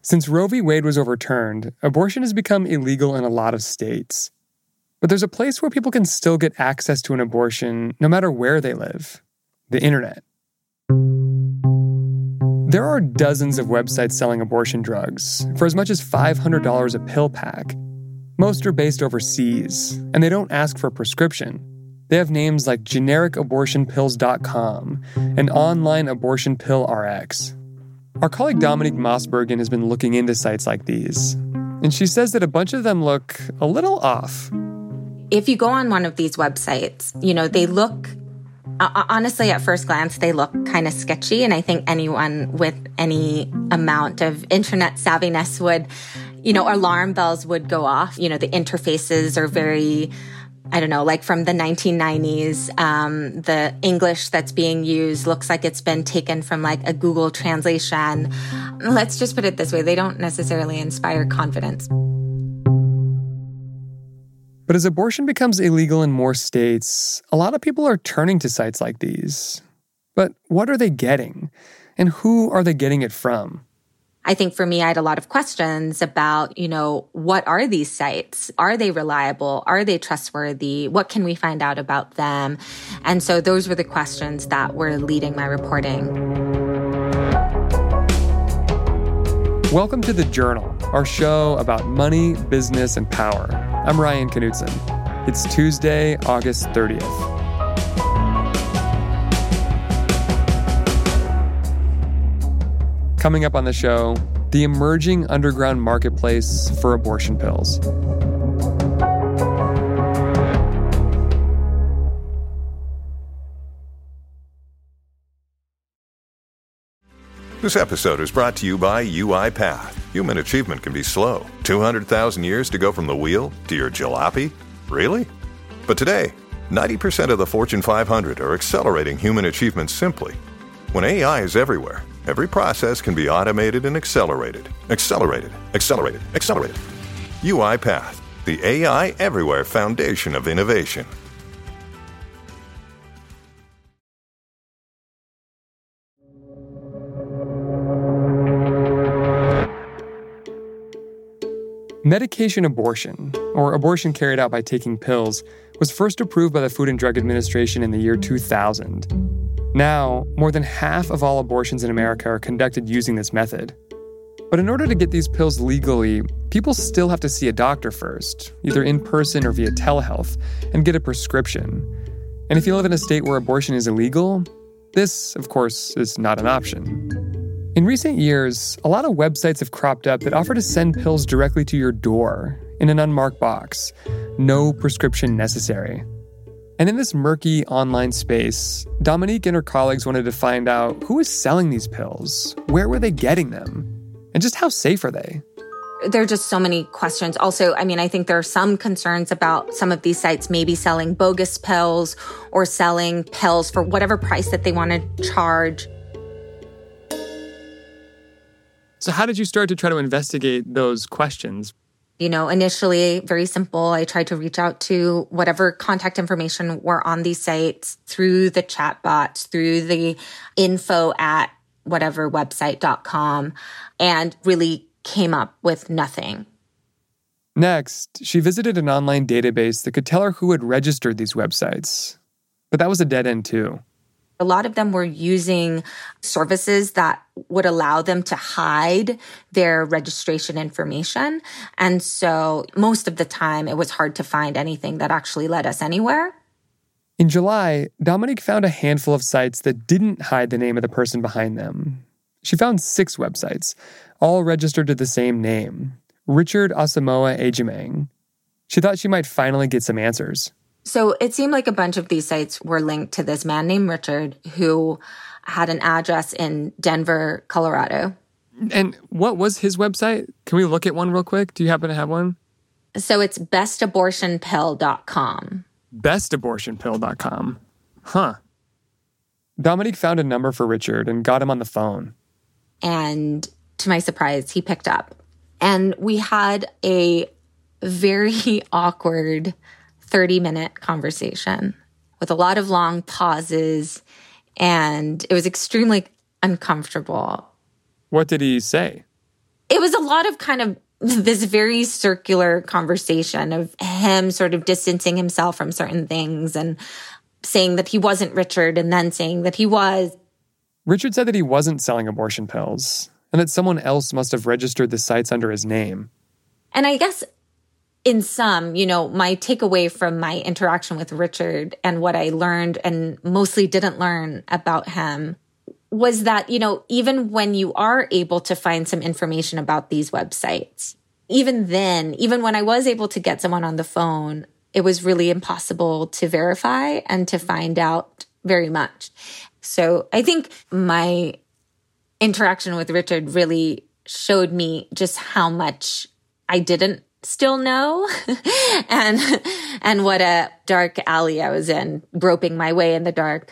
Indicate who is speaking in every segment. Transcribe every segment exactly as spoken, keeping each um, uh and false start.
Speaker 1: Since Roe v. Wade was overturned, abortion has become illegal in a lot of states. But there's a place where people can still get access to an abortion no matter where they live: the internet. There are dozens of websites selling abortion drugs for as much as five hundred dollars a pill pack. Most are based overseas, and they don't ask for a prescription. They have names like generic abortion pills dot com and online abortion pill R X. Our colleague Dominique Mossbergen has been looking into sites like these, and she says that a bunch of them look a little off.
Speaker 2: If you go on one of these websites, you know, they look, uh, honestly, at first glance, they look kind of sketchy. And I think anyone with any amount of internet savviness would, you know, alarm bells would go off. You know, the interfaces are very, I don't know, like from the nineteen nineties. Um, the English that's being used looks like it's been taken from like a Google translation. Let's just put it this way. They don't necessarily inspire confidence.
Speaker 1: But as abortion becomes illegal in more states, a lot of people are turning to sites like these. But what are they getting? And who are they getting it from?
Speaker 2: I think for me, I had a lot of questions about, you know, what are these sites? Are they reliable? Are they trustworthy? What can we find out about them? And so those were the questions that were leading my reporting.
Speaker 1: Welcome to The Journal, our show about money, business, and power. I'm Ryan Knutson. It's Tuesday, August thirtieth. Coming up on the show, the emerging underground marketplace for abortion pills.
Speaker 3: This episode is brought to you by UiPath. Human achievement can be slow. two hundred thousand years to go from the wheel to your jalopy? Really? But today, ninety percent of the Fortune five hundred are accelerating human achievement simply. When A I is everywhere, every process can be automated and accelerated. Accelerated, accelerated, accelerated. UiPath, the A I everywhere foundation of innovation.
Speaker 1: Medication abortion, or abortion carried out by taking pills, was first approved by the Food and Drug Administration in the year two thousand. Now, more than half of all abortions in America are conducted using this method. But in order to get these pills legally, people still have to see a doctor first, either in person or via telehealth, and get a prescription. And if you live in a state where abortion is illegal, this, of course, is not an option. In recent years, a lot of websites have cropped up that offer to send pills directly to your door in an unmarked box. No prescription necessary. And in this murky online space, Dominique and her colleagues wanted to find out who is selling these pills, where were they getting them, and just how safe are they?
Speaker 2: There are just so many questions. Also, I mean, I think there are some concerns about some of these sites maybe selling bogus pills or selling pills for whatever price that they want to charge.
Speaker 1: So how did you start to try to investigate those questions?
Speaker 2: You know, initially, very simple. I tried to reach out to whatever contact information were on these sites through the chat bots, through the info at whatever website dot com, and really came up with nothing.
Speaker 1: Next, she visited an online database that could tell her who had registered these websites. But that was a dead end too.
Speaker 2: A lot of them were using services that would allow them to hide their registration information. And so most of the time, it was hard to find anything that actually led us anywhere.
Speaker 1: In July, Dominique found a handful of sites that didn't hide the name of the person behind them. She found six websites, all registered to the same name, Richard Asamoah Agyeman. She thought she might finally get some answers.
Speaker 2: So it seemed like a bunch of these sites were linked to this man named Richard who had an address in Denver, Colorado.
Speaker 1: And what was his website? Can we look at one real quick? Do you happen to have one?
Speaker 2: So it's best abortion pill dot com.
Speaker 1: best abortion pill dot com. Huh. Dominique found a number for Richard and got him on the phone.
Speaker 2: And to my surprise, he picked up. And we had a very awkward thirty-minute conversation with a lot of long pauses, and it was extremely uncomfortable.
Speaker 1: What did he say?
Speaker 2: it was a lot of kind of this very circular conversation of him sort of distancing himself from certain things and saying that he wasn't Richard and then saying that he was.
Speaker 1: Richard said that he wasn't selling abortion pills and that someone else must have registered the sites under his name.
Speaker 2: And I guess in sum, you know, my takeaway from my interaction with Richard and what I learned and mostly didn't learn about him was that, you know, even when you are able to find some information about these websites, even then, even when I was able to get someone on the phone, it was really impossible to verify and to find out very much. So I think my interaction with Richard really showed me just how much I didn't still know and and what a dark alley I was in, groping my way in the dark.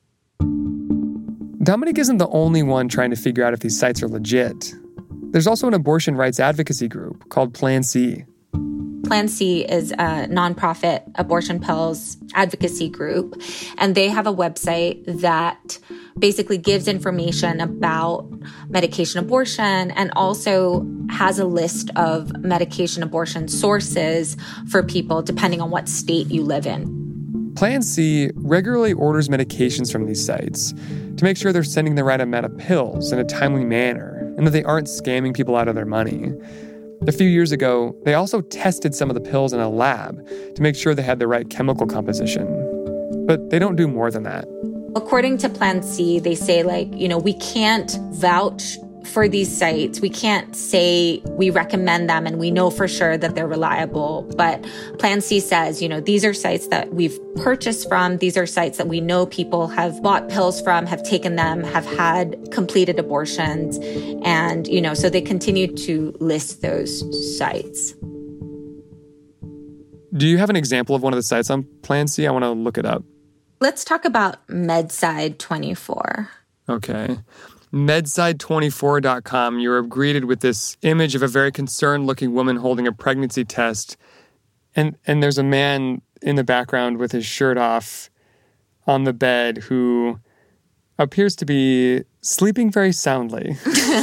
Speaker 1: Dominique isn't the only one trying to figure out if these sites are legit. There's also an abortion rights advocacy group called Plan C.
Speaker 2: Plan C is a nonprofit abortion pills advocacy group, and they have a website that basically gives information about medication abortion and also has a list of medication abortion sources for people depending on what state you live in.
Speaker 1: Plan C regularly orders medications from these sites to make sure they're sending the right amount of pills in a timely manner and that they aren't scamming people out of their money. A few years ago, they also tested some of the pills in a lab to make sure they had the right chemical composition. But they don't do more than that.
Speaker 2: According to Plan C, they say, like, you know, we can't vouch for these sites. We can't say we recommend them and we know for sure that they're reliable. But Plan C says, you know, these are sites that we've purchased from. These are sites that we know people have bought pills from, have taken them, have had completed abortions. And, you know, so they continue to list those sites.
Speaker 1: Do you have an example of one of the sites on Plan C? I want to look it up.
Speaker 2: Let's talk about MedSide twenty-four.
Speaker 1: Okay. medside twenty-four dot com, you were greeted with this image of a very concerned-looking woman holding a pregnancy test. And and there's a man in the background with his shirt off on the bed who appears to be sleeping very soundly.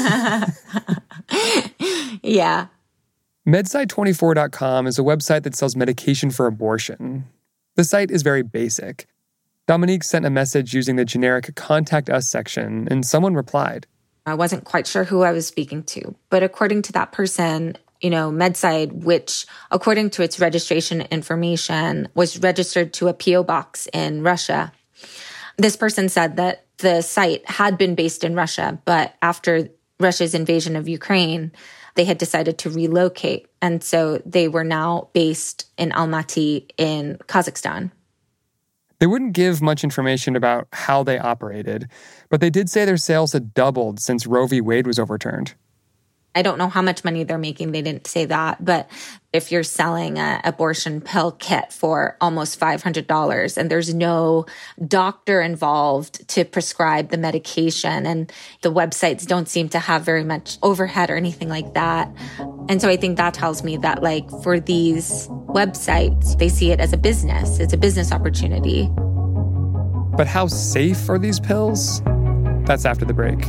Speaker 2: Yeah.
Speaker 1: medside twenty-four dot com is a website that sells medication for abortion. The site is very basic. Dominique sent a message using the generic Contact Us section, and someone replied.
Speaker 2: I wasn't quite sure who I was speaking to, but according to that person, you know, MedSide, which according to its registration information was registered to a P O box in Russia. This person said that the site had been based in Russia, but after Russia's invasion of Ukraine, they had decided to relocate. And so they were now based in Almaty in Kazakhstan.
Speaker 1: They wouldn't give much information about how they operated, but they did say their sales had doubled since Roe v. Wade was overturned.
Speaker 2: I don't know how much money they're making. They didn't say that. But if you're selling an abortion pill kit for almost five hundred dollars and there's no doctor involved to prescribe the medication and the websites don't seem to have very much overhead or anything like that. And so I think that tells me that, like, for these websites, they see it as a business. It's a business opportunity.
Speaker 1: But how safe are these pills? That's after the break.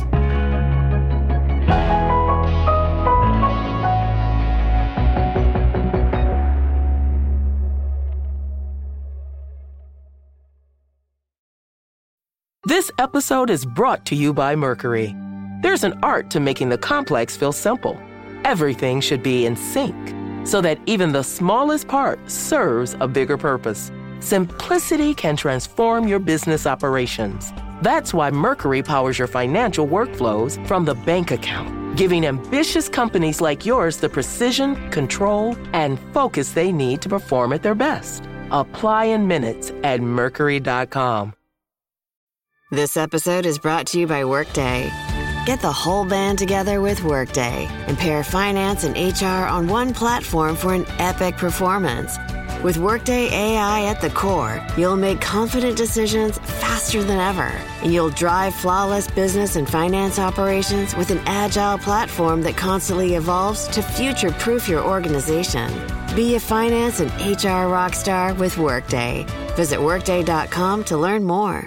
Speaker 4: This episode is brought to you by Mercury. There's an art to making the complex feel simple. Everything should be in sync so that even the smallest part serves a bigger purpose. Simplicity can transform your business operations. That's why Mercury powers your financial workflows from the bank account, giving ambitious companies like yours the precision, control, and focus they need to perform at their best. Apply in minutes at mercury dot com.
Speaker 5: This episode is brought to you by Workday. Get the whole band together with Workday and pair finance and H R on one platform for an epic performance. With Workday A I at the core, you'll make confident decisions faster than ever, and you'll drive flawless business and finance operations with an agile platform that constantly evolves to future-proof your organization. Be a finance and H R rockstar with Workday. Visit workday dot com to learn more.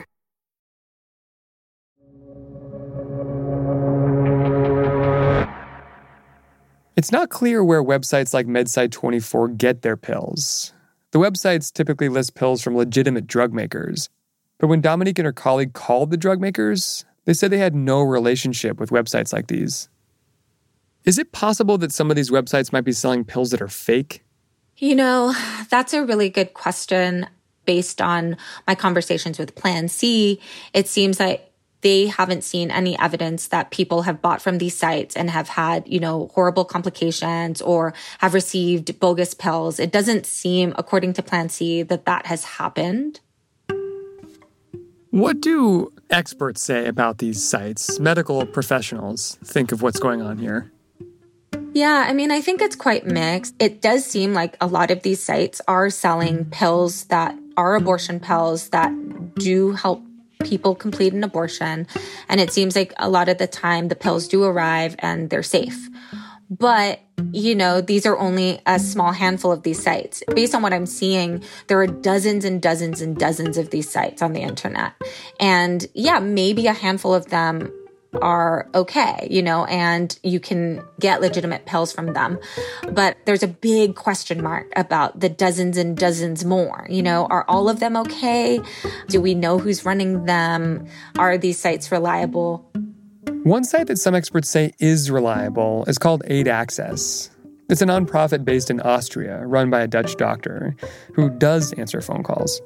Speaker 1: It's not clear where websites like MedSite twenty-four get their pills. The websites typically list pills from legitimate drug makers. But when Dominique and her colleague called the drug makers, they said they had no relationship with websites like these. Is it possible that some of these websites might be selling pills that are fake?
Speaker 2: You know, that's a really good question. Based on my conversations with Plan C, it seems like they haven't seen any evidence that people have bought from these sites and have had, you know, horrible complications or have received bogus pills. It doesn't seem, according to Plan C, that that has happened.
Speaker 1: What do experts say about these sites? Medical professionals think of what's going on here.
Speaker 2: Yeah, I mean, I think it's quite mixed. It does seem like a lot of these sites are selling pills that are abortion pills that do help people complete an abortion. And it seems like a lot of the time the pills do arrive and they're safe. But, you know, these are only a small handful of these sites. Based on what I'm seeing, there are dozens and dozens and dozens of these sites on the internet. And yeah, maybe a handful of them are okay, you know, and you can get legitimate pills from them. But there's a big question mark about the dozens and dozens more. You know, are all of them okay? Do we know who's running them? Are these sites reliable?
Speaker 1: One site that some experts say is reliable is called Aid Access. It's a nonprofit based in Austria, run by a Dutch doctor who does answer phone calls.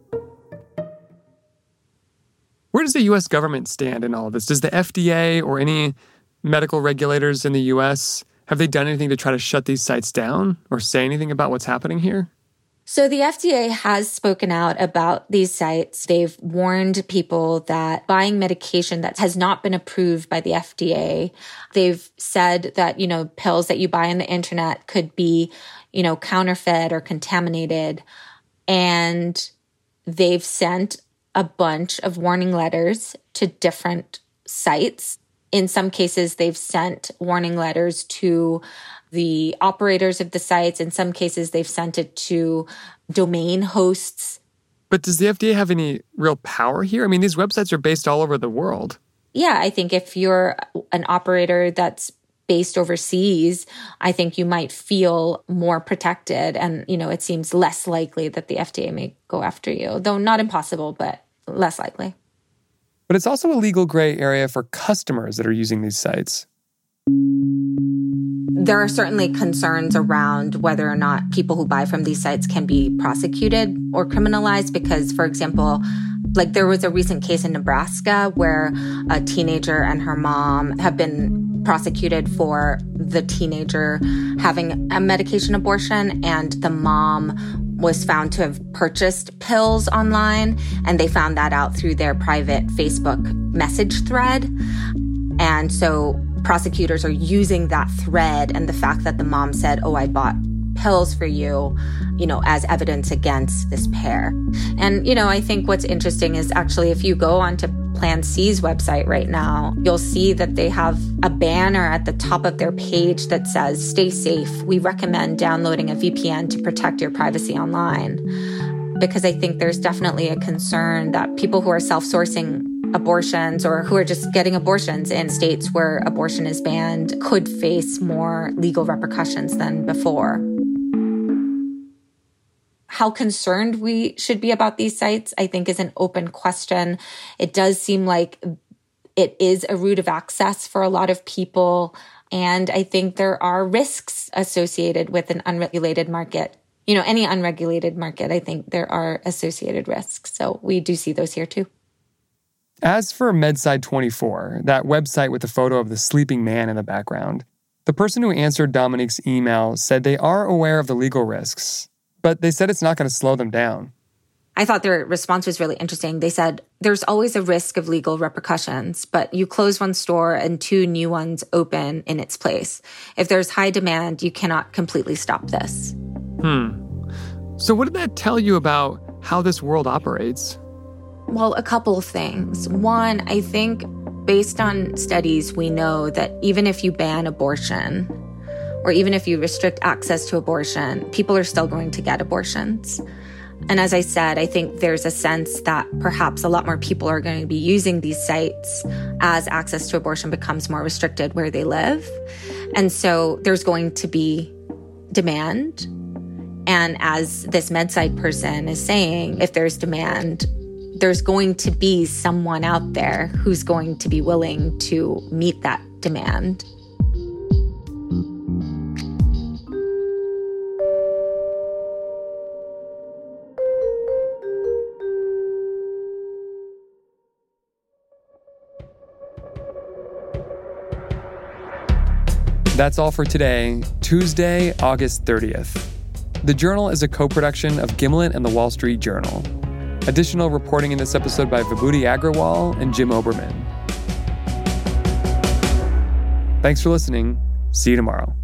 Speaker 1: Where does the U S government stand in all of this? Does the F D A or any medical regulators in the U S, have they done anything to try to shut these sites down or say anything about what's happening here?
Speaker 2: So the F D A has spoken out about these sites. They've warned people that buying medication that has not been approved by the F D A, they've said that, you know, pills that you buy on the internet could be, you know, counterfeit or contaminated. And they've sent a bunch of warning letters to different sites. In some cases, they've sent warning letters to the operators of the sites. In some cases, they've sent it to domain hosts.
Speaker 1: But does the F D A have any real power here? I mean, these websites are based all over the world.
Speaker 2: Yeah, I think if you're an operator that's based overseas, I think you might feel more protected. And, you know, it seems less likely that the F D A may go after you, though not impossible, but less likely.
Speaker 1: But it's also a legal gray area for customers that are using these sites.
Speaker 2: There are certainly concerns around whether or not people who buy from these sites can be prosecuted or criminalized because, for example, like there was a recent case in Nebraska where a teenager and her mom have been prosecuted for the teenager having a medication abortion, and the mom was found to have purchased pills online, and they found that out through their private Facebook message thread. And so prosecutors are using that thread and the fact that the mom said, oh, I bought pills for you, you know, as evidence against this pair. And, you know, I think what's interesting is actually if you go onto Plan C's website right now, you'll see that they have a banner at the top of their page that says, stay safe. We recommend downloading a V P N to protect your privacy online. Because I think there's definitely a concern that people who are self-sourcing abortions or who are just getting abortions in states where abortion is banned could face more legal repercussions than before. How concerned we should be about these sites, I think, is an open question. It does seem like it is a route of access for a lot of people. And I think there are risks associated with an unregulated market. You know, any unregulated market, I think there are associated risks. So we do see those here too.
Speaker 1: As for MedSite twenty-four, that website with the photo of the sleeping man in the background, the person who answered Dominique's email said they are aware of the legal risks, but they said it's not going to slow them down.
Speaker 2: I thought their response was really interesting. They said, there's always a risk of legal repercussions, but you close one store and two new ones open in its place. If there's high demand, you cannot completely stop this.
Speaker 1: Hmm. So what did that tell you about how this world operates?
Speaker 2: Well, a couple of things. One, I think based on studies, we know that even if you ban abortion, or even if you restrict access to abortion, people are still going to get abortions. And as I said, I think there's a sense that perhaps a lot more people are going to be using these sites as access to abortion becomes more restricted where they live. And so there's going to be demand. And as this MedSite person is saying, if there's demand, there's going to be someone out there who's going to be willing to meet that demand.
Speaker 1: That's all for today, Tuesday, August thirtieth. The Journal is a co-production of Gimlet and The Wall Street Journal. Additional reporting in this episode by Vibhuti Agrawal and Jim Oberman. Thanks for listening. See you tomorrow.